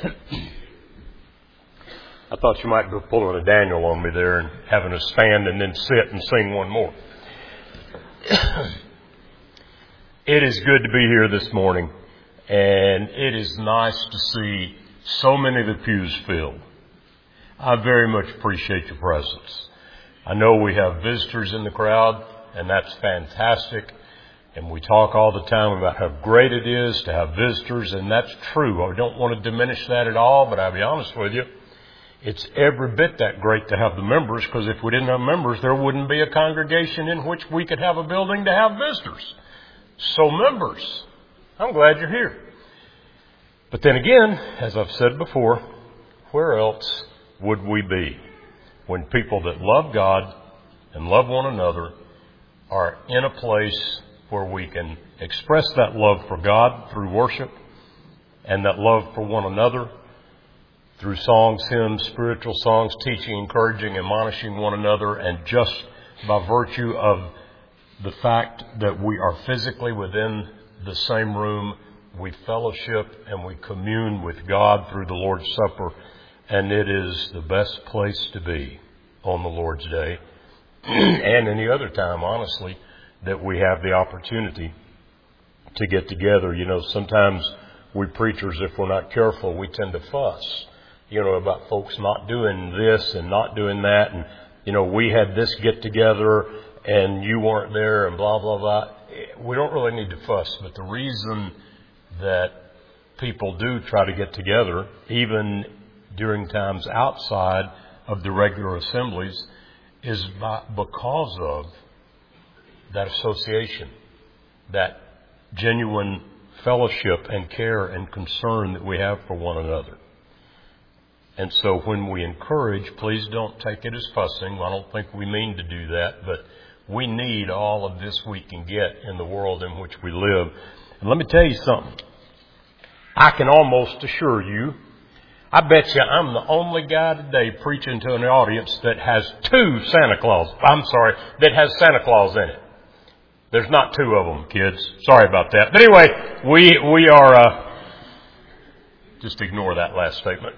I thought you might go pulling a Daniel on me there and having us stand and then sit and sing one more. It is good to be here this morning, and it is nice to see so many of the pews filled. I very much appreciate your presence. I know we have visitors in the crowd, and that's fantastic. And we talk all the time about how great it is to have visitors, and that's true. I don't want to diminish that at all, but I'll be honest with you. It's every bit that great to have the members, because if we didn't have members, there wouldn't be a congregation in which we could have a building to have visitors. So members, I'm glad you're here. But then again, as I've said before, where else would we be when people that love God and love one another are in a place where we can express that love for God through worship and that love for one another through songs, hymns, spiritual songs, teaching, encouraging, admonishing one another, and just by virtue of the fact that we are physically within the same room, we fellowship and we commune with God through the Lord's Supper, and it is the best place to be on the Lord's Day and any other time, honestly, that we have the opportunity to get together. You know, sometimes we preachers, if we're not careful, we tend to fuss, about folks not doing this and not doing that. And, we had this get together and you weren't there and blah, blah, blah. We don't really need to fuss. But the reason that people do try to get together, even during times outside of the regular assemblies, is because of that association, that genuine fellowship and care and concern that we have for one another. And so when we encourage, please don't take it as fussing. I don't think we mean to do that, but we need all of this we can get in the world in which we live. And let me tell you something. I can almost assure you, I bet you I'm the only guy today preaching to an audience that has that has Santa Claus in it. There's not two of them, kids. Sorry about that. But anyway, we are, just ignore that last statement.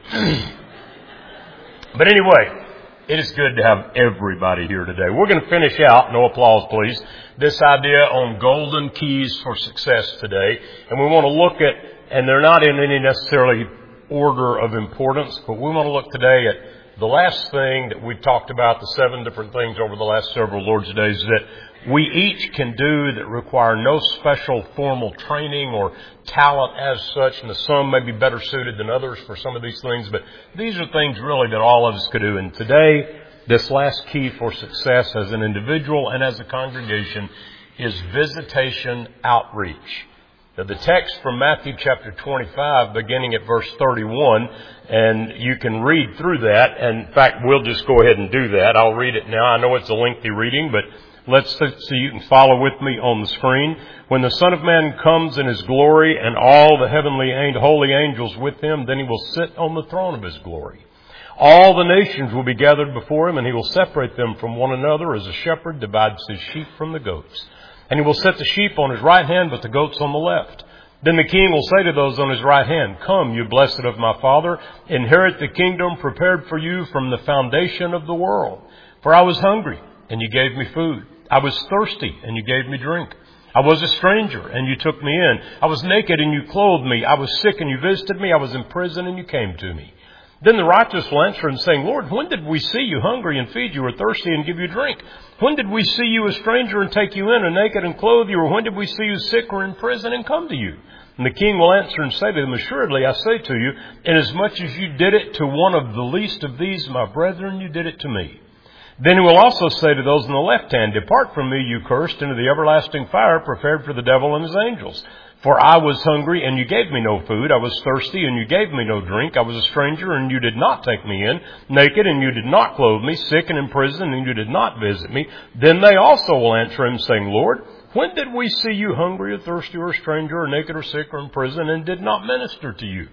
But anyway, it is good to have everybody here today. We're going to finish out, no applause please, this idea on golden keys for success today. And we want to look at, and they're not in any necessarily order of importance, but we want to look today at the last thing that we talked about, the 7 different things over the last several Lord's Days that we each can do that require no special formal training or talent as such, and some may be better suited than others for some of these things, but these are things really that all of us could do. And today, this last key for success as an individual and as a congregation is visitation outreach. Now, the text from Matthew chapter 25, beginning at verse 31, and you can read through that. And in fact, we'll just go ahead and do that. I'll read it now. I know it's a lengthy reading, but let's see so you can follow with me on the screen. When the Son of Man comes in His glory and all the heavenly and holy angels with Him, then He will sit on the throne of His glory. All the nations will be gathered before Him, and He will separate them from one another as a shepherd divides his sheep from the goats. And He will set the sheep on His right hand, but the goats on the left. Then the King will say to those on His right hand, "Come, you blessed of my Father, inherit the kingdom prepared for you from the foundation of the world. For I was hungry, and you gave me food. I was thirsty, and you gave me drink. I was a stranger, and you took me in. I was naked, and you clothed me. I was sick, and you visited me. I was in prison, and you came to me." Then the righteous will answer and saying, "Lord, when did we see you hungry and feed you, or thirsty and give you drink? When did we see you a stranger and take you in, or naked and clothe you? Or when did we see you sick or in prison and come to you?" And the King will answer and say to them, "Assuredly, I say to you, inasmuch as you did it to one of the least of these, my brethren, you did it to me." Then He will also say to those on the left hand, "Depart from me, you cursed, into the everlasting fire prepared for the devil and his angels. For I was hungry, and you gave me no food. I was thirsty, and you gave me no drink. I was a stranger, and you did not take me in. Naked, and you did not clothe me. Sick and in prison, and you did not visit me." Then they also will answer Him, saying, "Lord, when did we see you hungry or thirsty or a stranger or naked or sick or in prison and did not minister to you?"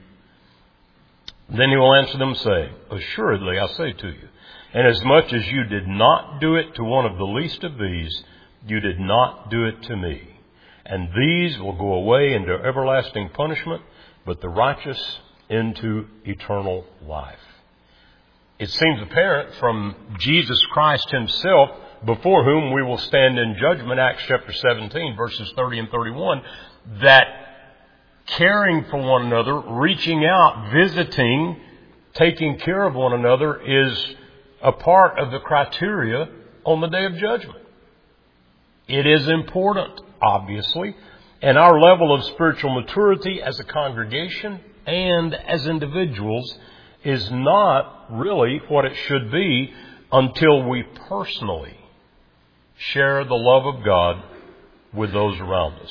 Then He will answer them, saying, "Assuredly, I say to you, inasmuch as you did not do it to one of the least of these, you did not do it to me. And these will go away into everlasting punishment, but the righteous into eternal life. It seems apparent from Jesus Christ himself, before whom we will stand in judgment, Acts chapter 17, verses 30 and 31, that caring for one another, reaching out, visiting, taking care of one another is a part of the criteria on the day of judgment. It is important, obviously, and our level of spiritual maturity as a congregation and as individuals is not really what it should be until we personally share the love of God with those around us.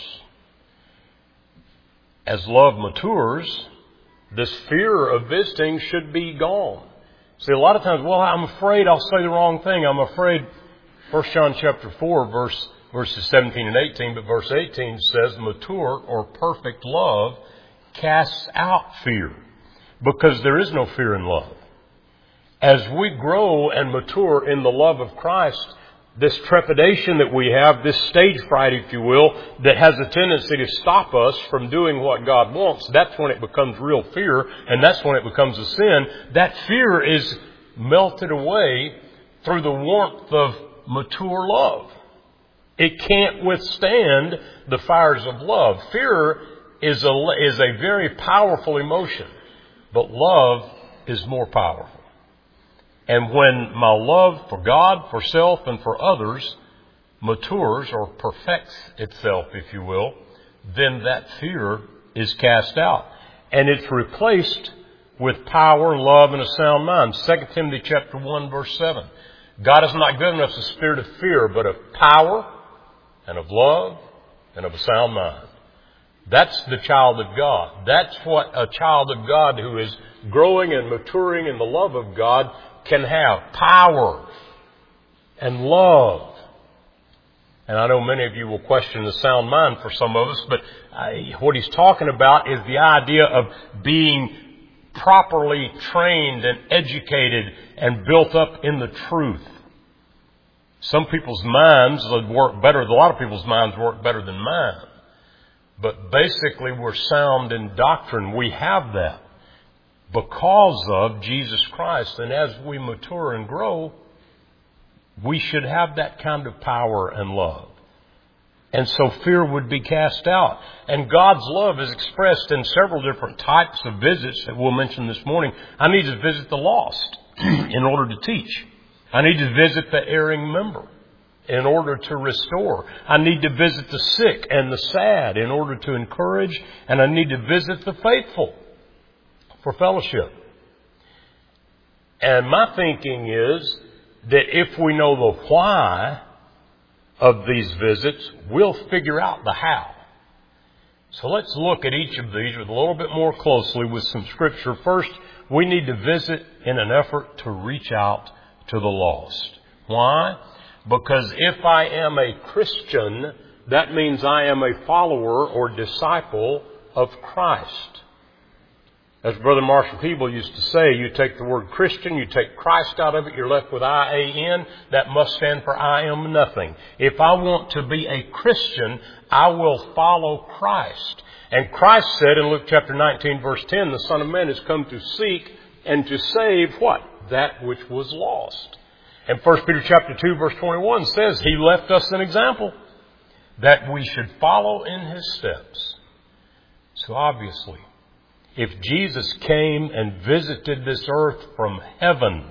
As love matures, this fear of visiting should be gone. See, a lot of times, well, I'm afraid I'll say the wrong thing. I'm afraid 1 John chapter 4, verses 17 and 18, but verse 18 says, mature or perfect love casts out fear, because there is no fear in love. As we grow and mature in the love of Christ, this trepidation that we have, this stage fright, if you will, that has a tendency to stop us from doing what God wants, that's when it becomes real fear, and that's when it becomes a sin. That fear is melted away through the warmth of mature love. It can't withstand the fires of love. Fear is a very powerful emotion, but love is more powerful. And when my love for God, for self, and for others matures or perfects itself, if you will, then that fear is cast out. And it's replaced with power, love, and a sound mind. 2 Timothy chapter 1, verse 7. God has not given us a spirit of fear, but of power and of love and of a sound mind. That's the child of God. That's what a child of God who is growing and maturing in the love of God can have. Power and love. And I know many of you will question the sound mind for some of us, but what he's talking about is the idea of being properly trained and educated and built up in the truth. Some people's minds work better, a lot of people's minds work better than mine. But basically we're sound in doctrine. We have that because of Jesus Christ. And as we mature and grow, we should have that kind of power and love. And so fear would be cast out. And God's love is expressed in several different types of visits that we'll mention this morning. I need to visit the lost in order to teach. I need to visit the erring member in order to restore. I need to visit the sick and the sad in order to encourage. And I need to visit the faithful for fellowship. And my thinking is that if we know the why of these visits, we'll figure out the how. So let's look at each of these with a little bit more closely with some scripture. First, we need to visit in an effort to reach out to the lost. Why? Because if I am a Christian, that means I am a follower or disciple of Christ. As Brother Marshall Peeble used to say, you take the word Christian, you take Christ out of it, you're left with I-A-N. That must stand for I am nothing. If I want to be a Christian, I will follow Christ. And Christ said in Luke chapter 19, verse 10, the Son of Man has come to seek and to save what? That which was lost. And 1 Peter chapter 2, verse 21 says He left us an example that we should follow in His steps. So obviously, if Jesus came and visited this earth from heaven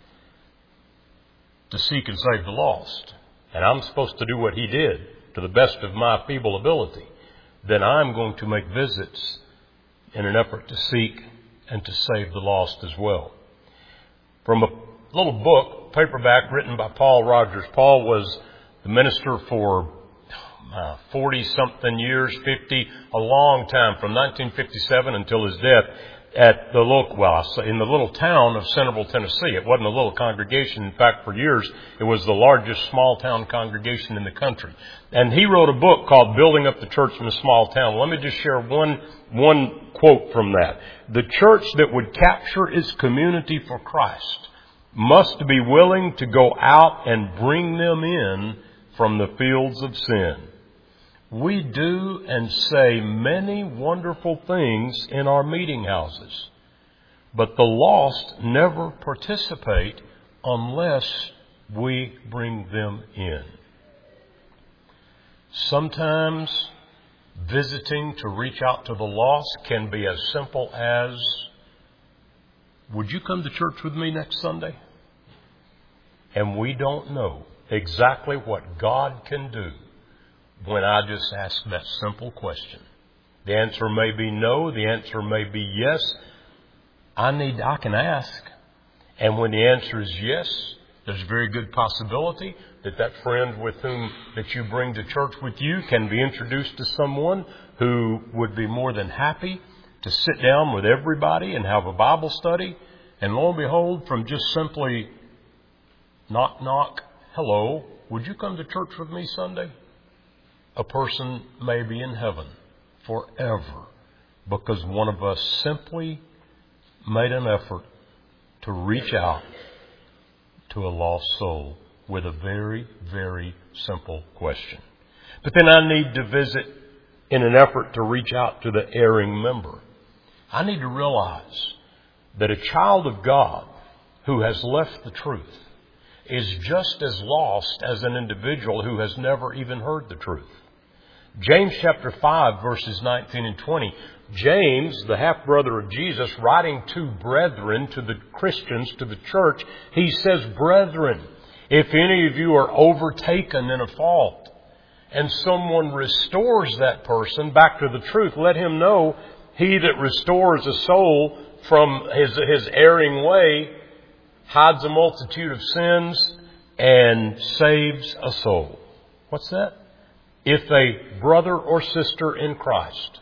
to seek and save the lost, and I'm supposed to do what He did to the best of my feeble ability, then I'm going to make visits in an effort to seek and to save the lost as well. From a little book, paperback, written by Paul Rogers. Paul was the minister for 40-something years, 50, a long time, from 1957 until his death at the in the little town of Centerville, Tennessee. It wasn't a little congregation. In fact, for years, it was the largest small town congregation in the country. And he wrote a book called Building Up the Church in a Small Town. Let me just share one quote from that. The church that would capture its community for Christ must be willing to go out and bring them in from the fields of sin. We do and say many wonderful things in our meeting houses. But the lost never participate unless we bring them in. Sometimes visiting to reach out to the lost can be as simple as, would you come to church with me next Sunday? And we don't know exactly what God can do when I just ask that simple question. The answer may be no. The answer may be yes. I can ask. And when the answer is yes, there's a very good possibility that that friend with whom that you bring to church with you can be introduced to someone who would be more than happy to sit down with everybody and have a Bible study. And lo and behold, from just simply knock, knock, hello, would you come to church with me Sunday? A person may be in heaven forever because one of us simply made an effort to reach out to a lost soul with a very, very simple question. But then I need to visit in an effort to reach out to the erring member. I need to realize that a child of God who has left the truth is just as lost as an individual who has never even heard the truth. James chapter 5 verses 19 and 20. James, the half-brother of Jesus, writing to brethren, to the Christians, to the church, he says, brethren, if any of you are overtaken in a fault and someone restores that person back to the truth, let him know he that restores a soul from his erring way hides a multitude of sins and saves a soul. What's that? If a brother or sister in Christ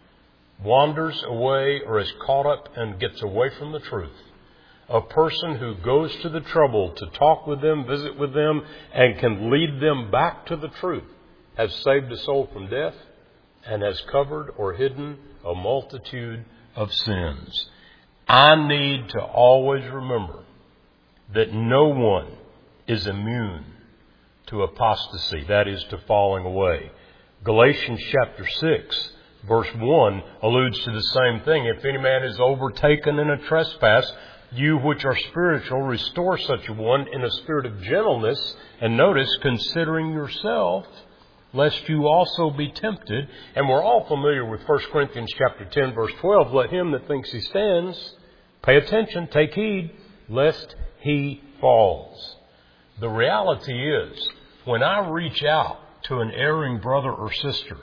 wanders away or is caught up and gets away from the truth, a person who goes to the trouble to talk with them, visit with them, and can lead them back to the truth, has saved a soul from death and has covered or hidden a multitude of sins. I need to always remember that no one is immune to apostasy, that is, to falling away. Galatians chapter 6, verse 1 alludes to the same thing. If any man is overtaken in a trespass, you which are spiritual, restore such a one in a spirit of gentleness. And notice, considering yourself, lest you also be tempted. And we're all familiar with 1 Corinthians chapter 10, verse 12. Let him that thinks he stands, pay attention, take heed, lest he falls. The reality is, when I reach out to an erring brother or sister,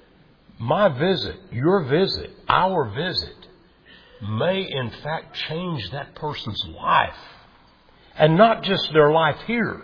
my visit, your visit, our visit, may in fact change that person's life. And not just their life here,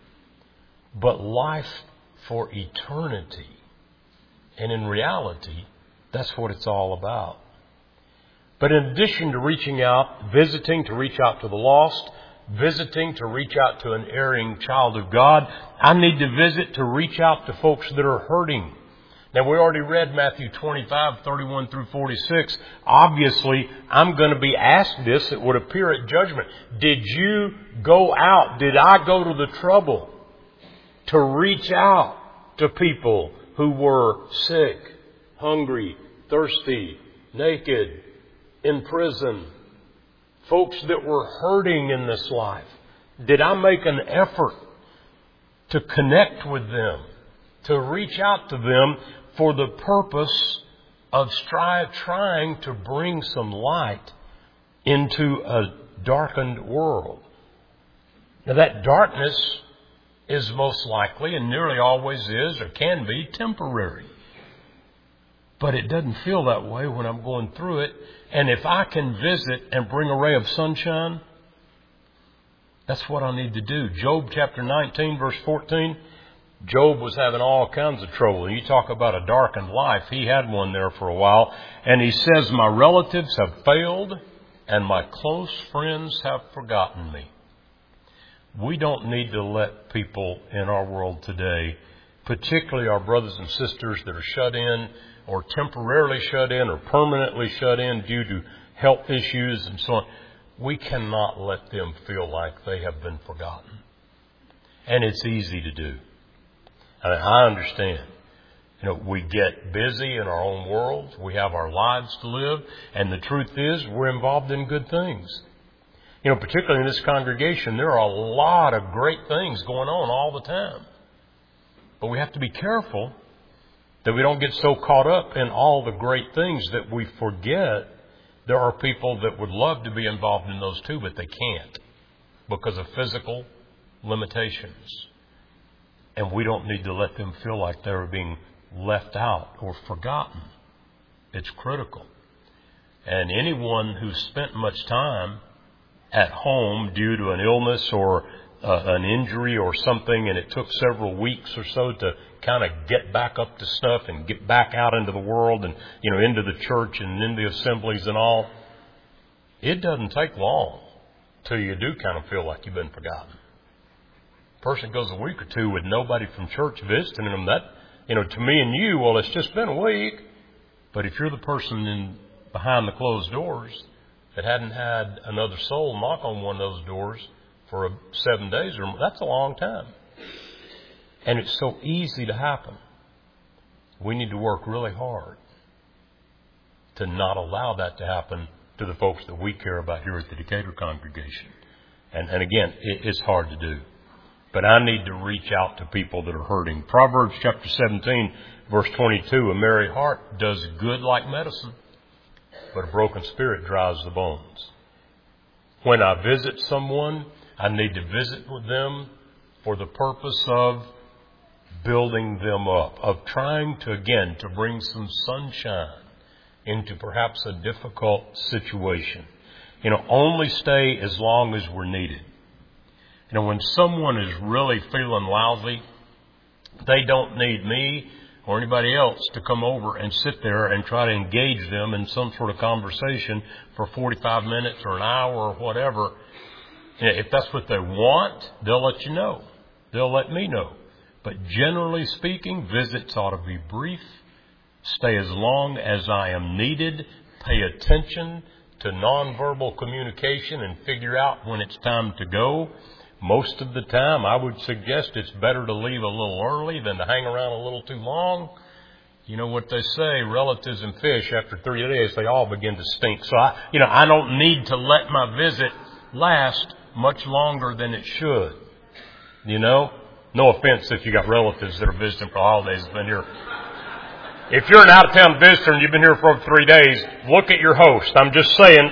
but life for eternity. And in reality, that's what it's all about. But in addition to reaching out, visiting to reach out to the lost, visiting to reach out to an erring child of God, I need to visit to reach out to folks that are hurting. Now, we already read Matthew 25, 31 through 46. Obviously, I'm going to be asked this. It would appear at judgment. Did you go out? Did I go to the trouble to reach out to people who were sick, hungry, thirsty, naked, in prison? Folks that were hurting in this life. Did I make an effort to connect with them, to reach out to them for the purpose of trying to bring some light into a darkened world? Now, that darkness is most likely, and nearly always is, or can be, temporary. But it doesn't feel that way when I'm going through it. And if I can visit and bring a ray of sunshine, that's what I need to do. Job chapter 19, verse 14. Job was having all kinds of trouble. You talk about a darkened life. He had one there for a while. And he says, my relatives have failed and my close friends have forgotten me. We don't need to let people in our world today, particularly our brothers and sisters that are shut in or temporarily shut in or permanently shut in due to health issues and so on. We cannot let them feel like they have been forgotten. And it's easy to do. I understand. We get busy in our own worlds. We have our lives to live. And the truth is, we're involved in good things. Particularly in this congregation, there are a lot of great things going on all the time. But we have to be careful that we don't get so caught up in all the great things that we forget there are people that would love to be involved in those too, but they can't because of physical limitations. And we don't need to let them feel like they're being left out or forgotten. It's critical. And anyone who's spent much time at home due to an illness or an injury or something, and it took several weeks or so to kind of get back up to stuff and get back out into the world and, into the church and into the assemblies and all, it doesn't take long till you do kind of feel like you've been forgotten. A person goes a week or two with nobody from church visiting them, that, to me and you, well, it's just been a week. But if you're the person behind the closed doors that hadn't had another soul knock on one of those doors for 7 days or more, that's a long time. And it's so easy to happen. We need to work really hard to not allow that to happen to the folks that we care about here at the Decatur congregation. And again, it's hard to do. But I need to reach out to people that are hurting. Proverbs chapter 17, verse 22, a merry heart does good like medicine, but a broken spirit dries the bones. When I visit someone, I need to visit with them for the purpose of building them up, of trying to bring some sunshine into perhaps a difficult situation. Only stay as long as we're needed. When someone is really feeling lousy, they don't need me or anybody else to come over and sit there and try to engage them in some sort of conversation for 45 minutes or an hour or whatever. If that's what they want, they'll let you know. They'll let me know. But generally speaking, visits ought to be brief. Stay as long as I am needed. Pay attention to nonverbal communication and figure out when it's time to go. Most of the time, I would suggest it's better to leave a little early than to hang around a little too long. You know what they say, relatives and fish, after 3 days, they all begin to stink. So I don't need to let my visit last much longer than it should. No offense if you got relatives that are visiting for holidays, been here. If you're an out-of-town visitor and you've been here for over 3 days, look at your host. I'm just saying.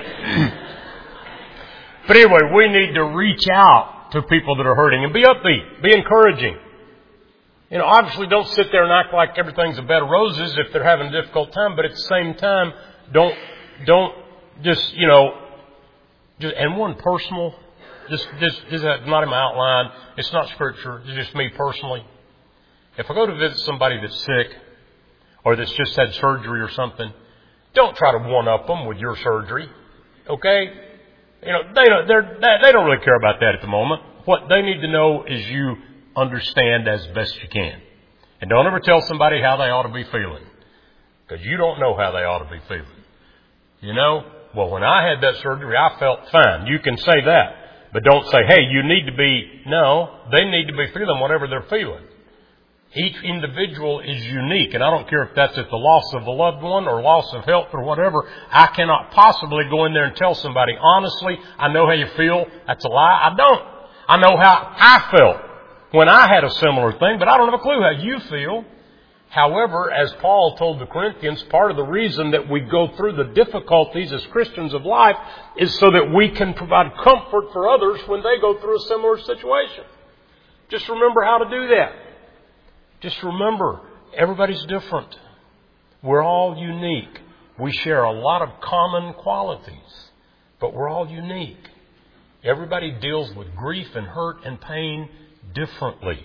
But anyway, we need to reach out to people that are hurting and be upbeat, be encouraging. Obviously don't sit there and act like everything's a bed of roses if they're having a difficult time, but at the same time, don't just, and one personal, this is not in my outline, it's not scripture, it's just me personally. If I go to visit somebody that's sick or that's just had surgery or something, don't try to one-up them with your surgery, okay? They don't really care about that at the moment. What they need to know is you understand as best you can. And don't ever tell somebody how they ought to be feeling, because you don't know how they ought to be feeling. Well, when I had that surgery, I felt fine. You can say that. But don't say, hey, you need to be, no, they need to be feeling whatever they're feeling. Each individual is unique, and I don't care if that's at the loss of a loved one or loss of health or whatever. I cannot possibly go in there and tell somebody, honestly, I know how you feel. That's a lie. I don't. I know how I felt when I had a similar thing, but I don't have a clue how you feel. However, as Paul told the Corinthians, part of the reason that we go through the difficulties as Christians of life is so that we can provide comfort for others when they go through a similar situation. Just remember how to do that. Just remember, everybody's different. We're all unique. We share a lot of common qualities, but we're all unique. Everybody deals with grief and hurt and pain differently.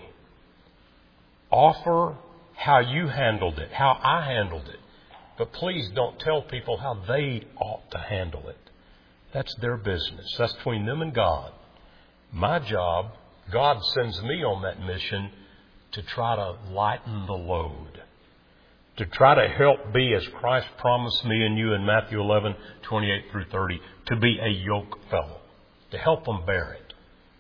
Offer how you handled it, how I handled it. But please don't tell people how they ought to handle it. That's their business. That's between them and God. My job, God sends me on that mission to try to lighten the load, to try to help be, as Christ promised me and you in Matthew 11, 28 through 30, to be a yoke fellow, to help them bear it.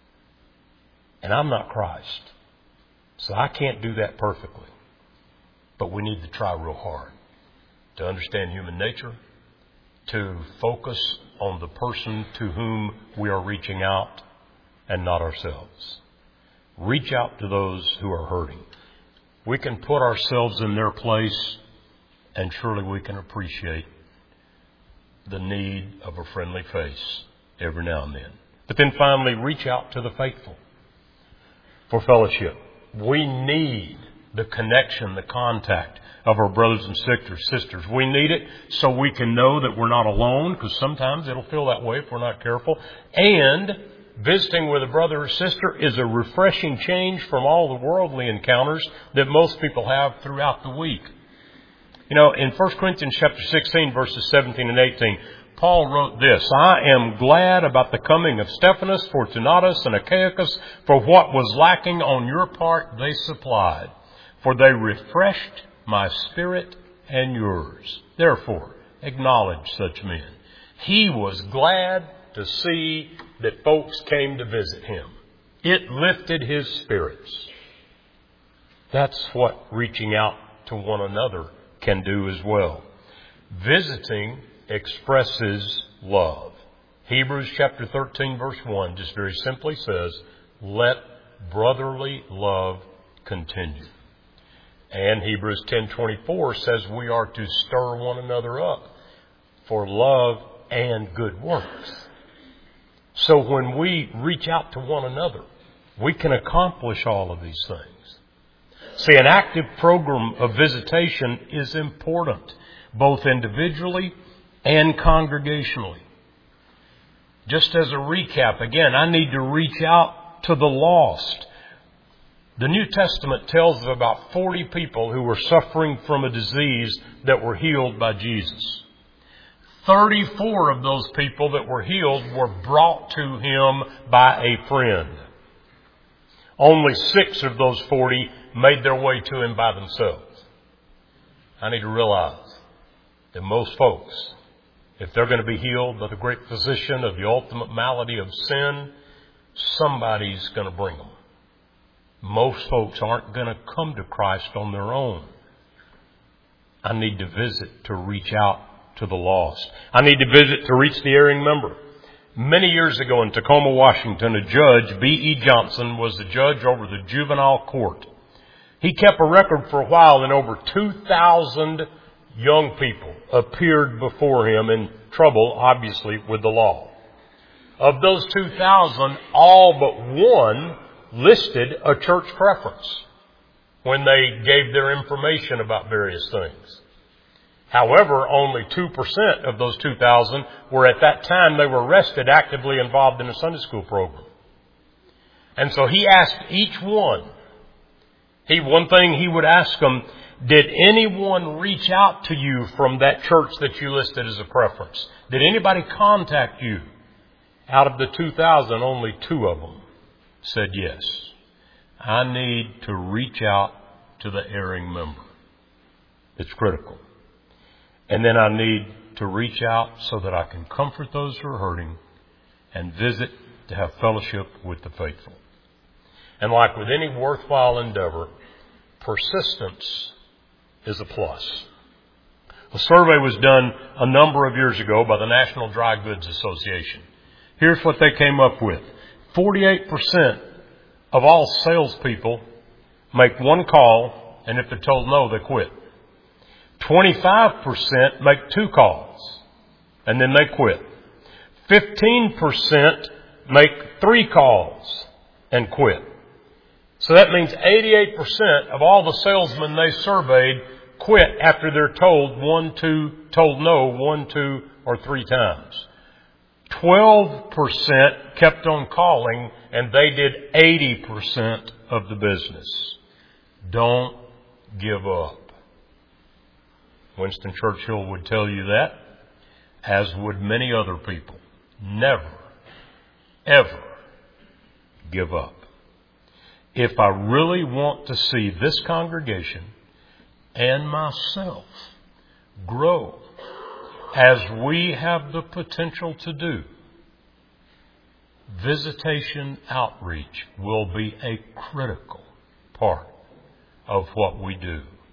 And I'm not Christ, so I can't do that perfectly. But we need to try real hard to understand human nature, to focus on the person to whom we are reaching out and not ourselves. Reach out to those who are hurting. We can put ourselves in their place, and surely we can appreciate the need of a friendly face every now and then. But then finally, reach out to the faithful for fellowship. We need the connection, the contact of our brothers and sisters. We need it so we can know that we're not alone, because sometimes it'll feel that way if we're not careful. And visiting with a brother or sister is a refreshing change from all the worldly encounters that most people have throughout the week. You know, in 1 Corinthians chapter 16, verses 17 and 18, Paul wrote this, I am glad about the coming of Stephanas, Fortunatus, and Achaicus, for what was lacking on your part they supplied. For they refreshed my spirit and yours. Therefore, acknowledge such men. He was glad to see that folks came to visit him. It lifted his spirits. That's what reaching out to one another can do as well. Visiting expresses love. Hebrews chapter 13 verse 1 just very simply says, let brotherly love continue. And Hebrews 10:24 says we are to stir one another up for love and good works. So when we reach out to one another, we can accomplish all of these things. See, an active program of visitation is important, both individually and congregationally. Just as a recap, again, I need to reach out to the lost. The New Testament tells of about 40 people who were suffering from a disease that were healed by Jesus. 34 of those people that were healed were brought to him by a friend. Only 6 of those 40 made their way to him by themselves. I need to realize that most folks, if they're going to be healed by the great physician of the ultimate malady of sin, somebody's going to bring them. Most folks aren't going to come to Christ on their own. I need to visit to reach out to the lost. I need to visit to reach the erring member. Many years ago in Tacoma, Washington, a judge, B.E. Johnson, was the judge over the juvenile court. He kept a record for a while, and over 2,000 young people appeared before him in trouble, obviously, with the law. Of those 2,000, all but one listed a church preference when they gave their information about various things. However, only 2% of those 2,000 were at that time they were arrested actively involved in a Sunday school program. And so he asked each one, one thing he would ask them, did anyone reach out to you from that church that you listed as a preference? Did anybody contact you? Out of the 2,000, only 2 of them said yes. I need to reach out to the erring member. It's critical. And then I need to reach out so that I can comfort those who are hurting and visit to have fellowship with the faithful. And like with any worthwhile endeavor, persistence is a plus. A survey was done a number of years ago by the National Dry Goods Association. Here's what they came up with. 48% of all salespeople make one call, and if they're told no, they quit. 25% make 2 calls, and then they quit. 15% make 3 calls and quit. So that means 88% of all the salesmen they surveyed quit after they're told no 1, 2, or 3 times. 12% kept on calling, and they did 80% of the business. Don't give up. Winston Churchill would tell you that, as would many other people. Never, ever give up. If I really want to see this congregation and myself grow as we have the potential to do, visitation outreach will be a critical part of what we do.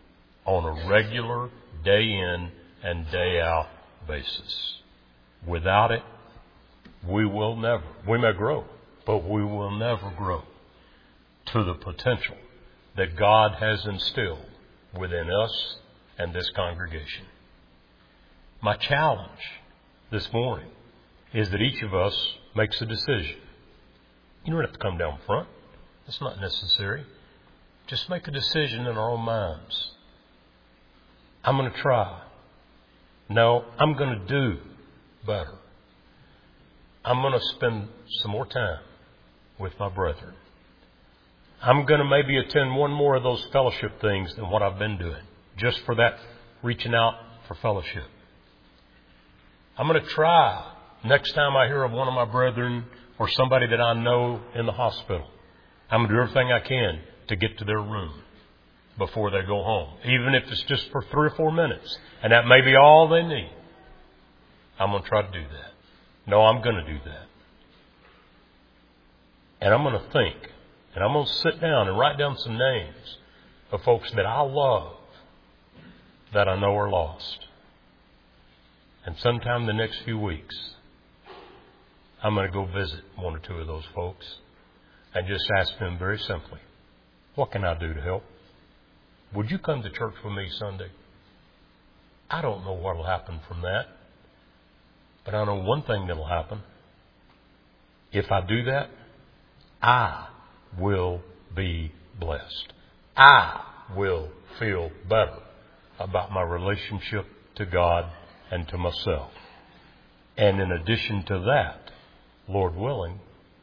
on a regular, day in and day out basis. Without it, we may grow, but we will never grow to the potential that God has instilled within us and this congregation. My challenge this morning is that each of us makes a decision. You don't have to come down front. That's not necessary. Just make a decision in our own minds. I'm going to try. No, I'm going to do better. I'm going to spend some more time with my brethren. I'm going to maybe attend one more of those fellowship things than what I've been doing, just for that reaching out for fellowship. I'm going to try next time I hear of one of my brethren or somebody that I know in the hospital. I'm going to do everything I can to get to their room before they go home, even if it's just for 3 or 4 minutes, and that may be all they need. I'm going to try to do that. No, I'm going to do that. And I'm going to think, and I'm going to sit down and write down some names of folks that I love that I know are lost. And sometime in the next few weeks, I'm going to go visit 1 or 2 of those folks and just ask them very simply, what can I do to help? Would you come to church with me Sunday? I don't know what will happen from that, but I know one thing that will happen. If I do that, I will be blessed. I will feel better about my relationship to God and to myself. And in addition to that, Lord willing,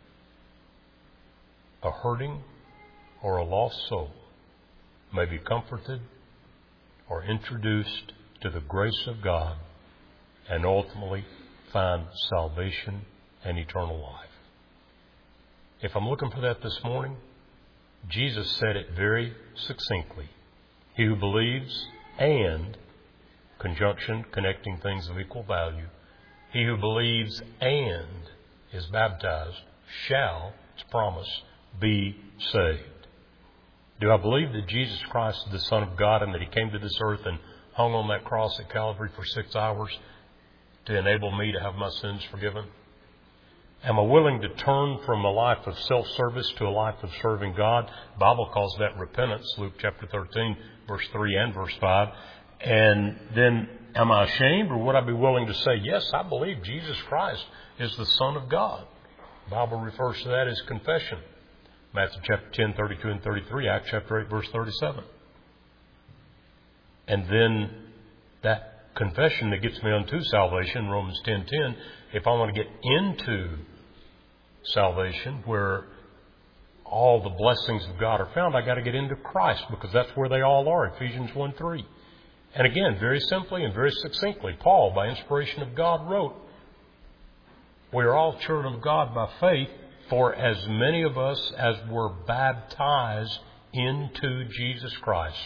a hurting or a lost soul may be comforted or introduced to the grace of God and ultimately find salvation and eternal life. If I'm looking for that this morning, Jesus said it very succinctly. He who believes and, conjunction, connecting things of equal value, he who believes and is baptized shall, it's promised, be saved. Do I believe that Jesus Christ is the Son of God and that He came to this earth and hung on that cross at Calvary for 6 hours to enable me to have my sins forgiven? Am I willing to turn from a life of self-service to a life of serving God? The Bible calls that repentance, Luke chapter 13, verse 3 and verse 5. And then am I ashamed, or would I be willing to say, yes, I believe Jesus Christ is the Son of God? The Bible refers to that as confession. Matthew chapter 10, 32 and 33, Acts chapter 8, verse 37. And then that confession that gets me unto salvation, Romans 10:10, if I want to get into salvation where all the blessings of God are found, I got to get into Christ, because that's where they all are, Ephesians 1:3. And again, very simply and very succinctly, Paul, by inspiration of God, wrote, we are all children of God by faith, for as many of us as were baptized into Jesus Christ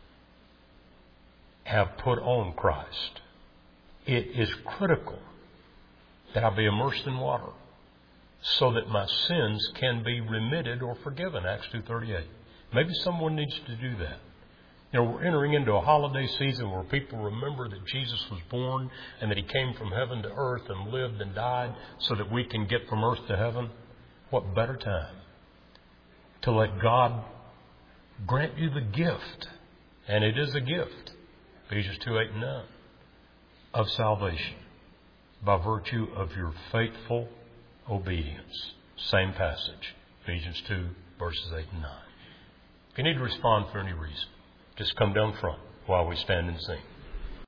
have put on Christ. It is critical that I be immersed in water so that my sins can be remitted or forgiven, Acts 2:38. Maybe someone needs to do that. You know, we're entering into a holiday season where people remember that Jesus was born and that He came from heaven to earth and lived and died so that we can get from earth to heaven. What better time to let God grant you the gift, and it is a gift, Ephesians 2:8 and 9, of salvation by virtue of your faithful obedience. Same passage, Ephesians 2, verses 8 and 9. If you need to respond for any reason, just come down front while we stand and sing.